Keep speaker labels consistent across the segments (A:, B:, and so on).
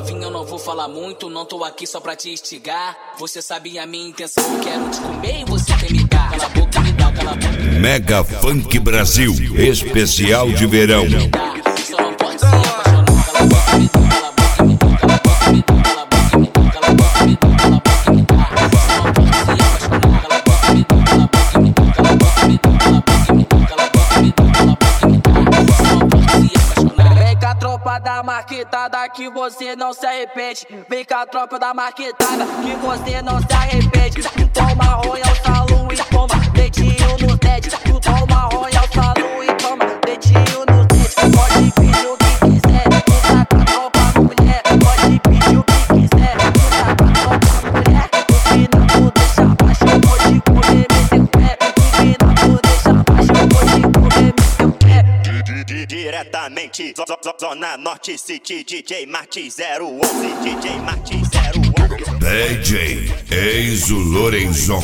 A: Novinha, eu não vou falar muito, não tô aqui só pra te instigar. Você sabe a minha intenção, eu quero te comer e você quer me dar. Cala a boca, me dá, cala a boca.
B: Mega Funk Brasil, especial de verão.
A: Só não pode se apaixonar. Cala a boca, me dá, cala a boca, me dá, cala a boca, me dá, cala a boca, me dá, cala a boca, me dá, cala a boca, me dá. Só não pode se apaixonar. Cala a boca, me dá, cala a boca, me dá, cala a boca, me dá, cala a boca, me dá, cala a boca, me dá, cala a boca, me dá. Só não pode se apaixonar.
C: Vem com a tropa da marquetada que você não se arrepende. Vem com a tropa da marquetada que você não se arrepende. Tu toma Royal Salão e toma leitinho no dead. Tu toma Royal Salão e toma leitinho no dead. Pode pedir o que quiser, tu tá com a tropa mulher. Pode pedir o que quiser, tu tá com a tropa mulher. No final tu deixa abaixo, eu vou te comer meu pé. No final tu deixa abaixo, eu vou te comer meu pé.
D: Diretamente, Zona Norte City, DJ Marte 011, DJ Marte 011.
B: DJ Enzo Lorenzon.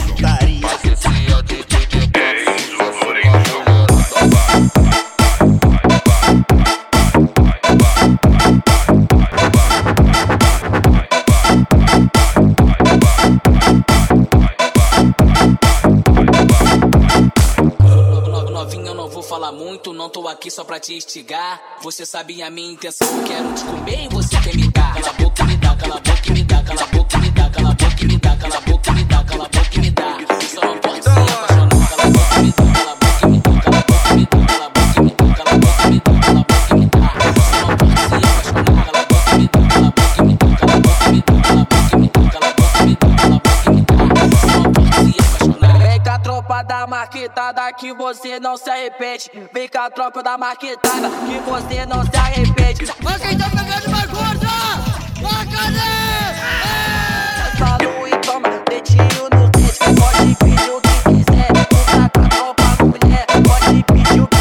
A: Novinha, eu não vou falar muito, não tô aqui só pra te instigar. Você sabe a minha intenção, eu quero te comer e você quer me dar. Cala a boca, me dá, cala a boca, me dá, cala a boca, me dá, cala a boca, me dá, cala a boca, me dá, cala a boca, me dá. Só não pode se apaixonar. Cala a boca, me dá, cala a boca, me dá, cala a boca, me dá, cala a boca, me dá, cala a boca, me dá, cala a boca, me dá. Só não pode se apaixonar. Cala a boca, me dá, cala a boca, me dá, cala a boca, me dá, cala a boca, me dá, cala a boca, me dá, cala a boca, me dá. Só não pode se apaixonar.
C: Vem com a tropa da marquetada que você não se arrepende. Vem com a tropa da marquetada que você não se arrepende.
E: Mas quem tá pegando mais gorda? Cadê?
C: Salão e toma leitinho no dedo. Pode pedir o que quiser, tu tá com a tropa mulher. Pode pedir o que